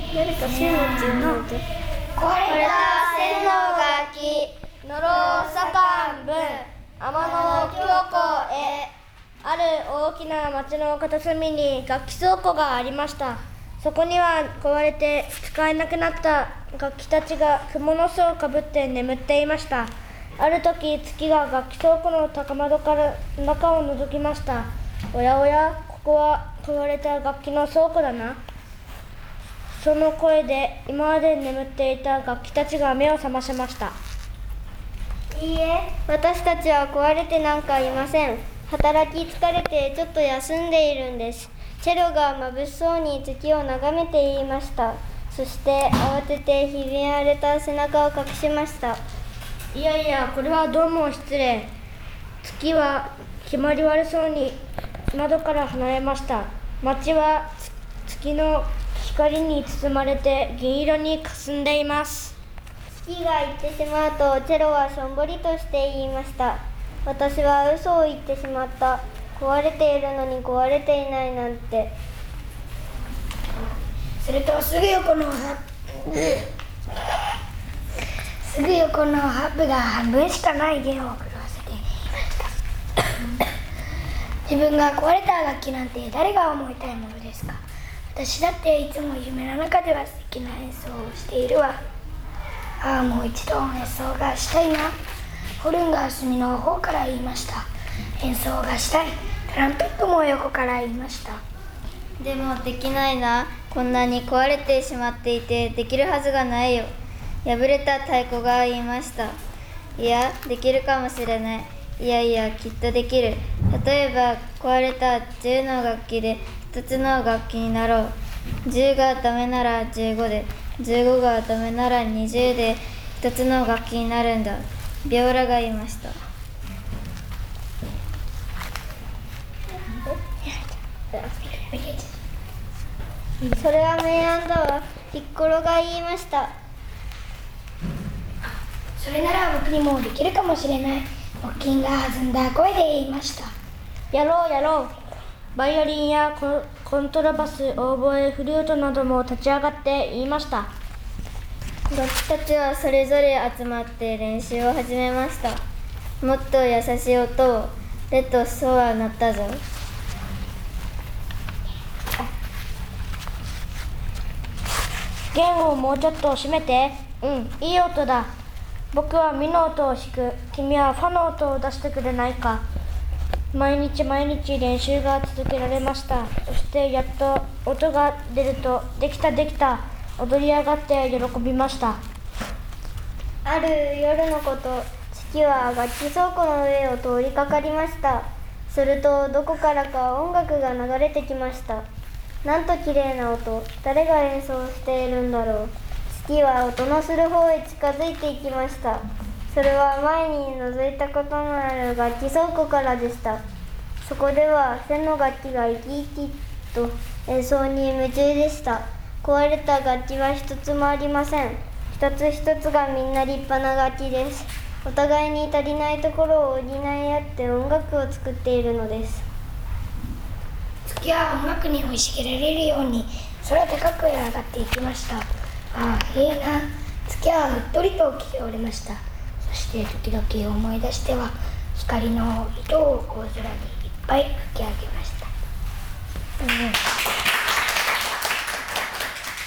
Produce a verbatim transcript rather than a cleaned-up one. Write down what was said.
誰か線路っていうのこれが線の楽器のろ左官文天野京子へ。 ある大きな町の片隅に楽器倉庫がありました。そこには壊れて使えなくなった楽器たちが蜘蛛の巣をかぶって眠っていました。ある時、月が楽器倉庫の高窓から中を覗きました。おやおや、ここは壊れた楽器の倉庫だな。その声で今まで眠っていた楽器たちが目を覚ましました。 いいえ、私たちは壊れてなんかいません。働き疲れてちょっと休んでいるんです。チェロが眩しそうに月を眺めて言いました。そして慌ててひび割れた背中を隠しました。 いやいや、これはどうも失礼。月は決まり悪そうに窓から離れました。街は月の光に包まれて銀色に霞んでいます。 月が行ってしまうとチェロはしょんぼりとして言いました。私は嘘を言ってしまった。壊れているのに壊れていないなんて。 するとすぐ横のハすぐ横のハープが半分しかない弦を狂わせていました自分が壊れた楽器なんて誰が思いたいものですか。私だっていつも夢の中では素敵な演奏をしているわ。ああ、もう一度演奏がしたいな。ホルンが隅の方から言いました。演奏がしたい。トランペットも横から言いました。 でもできないな。こんなに壊れてしまっていてできるはずがないよ。破れた太鼓が言いました。いや、できるかもしれない。いやいや、きっとできる。例えば壊れたじゅうの楽器でひとつの楽器になろう。じゅうがダメならじゅうごで、じゅうごがダメならにじゅうでひとつの楽器になるんだ。ビオラが言いました。それは明暗だわ。ピッコロが言いました。 それなら僕にもできるかもしれない。木琴が弾んだ声で言いました。 やろうやろう。バイオリンやココントラバス、オーボエ、フルートなども立ち上がって言いました。 楽器たちはそれぞれ集まって練習を始めました。もっと優しい音を。レとソは鳴ったぞ。 弦をもうちょっと締めて。うん、いい音だ。僕はミの音を弾く。君はファの音を出してくれないか。毎日毎日練習が続けられました。そしてやっと音が出ると、できたできた、踊り上がって喜びました。 ある夜のこと、月は楽器倉庫の上を通りかかりました。するとどこからか音楽が流れてきました。なんと綺麗な音。誰が演奏しているんだろう。月は音のする方へ近づいていきました。それは前に覗いたことのある楽器倉庫からでした。そこでは線の楽器が生き生きと演奏に夢中でした。壊れた楽器は一つもありません。一つ一つがみんな立派な楽器です。お互いに足りないところを補い合って音楽を作っているのです。 月は音楽に生い茂られるように空高くへ上がっていきました。ああ、いいな。月はうっとりと起きておりました。そして時々思い出しては光の糸を大空にいっぱい吹き上げました。うん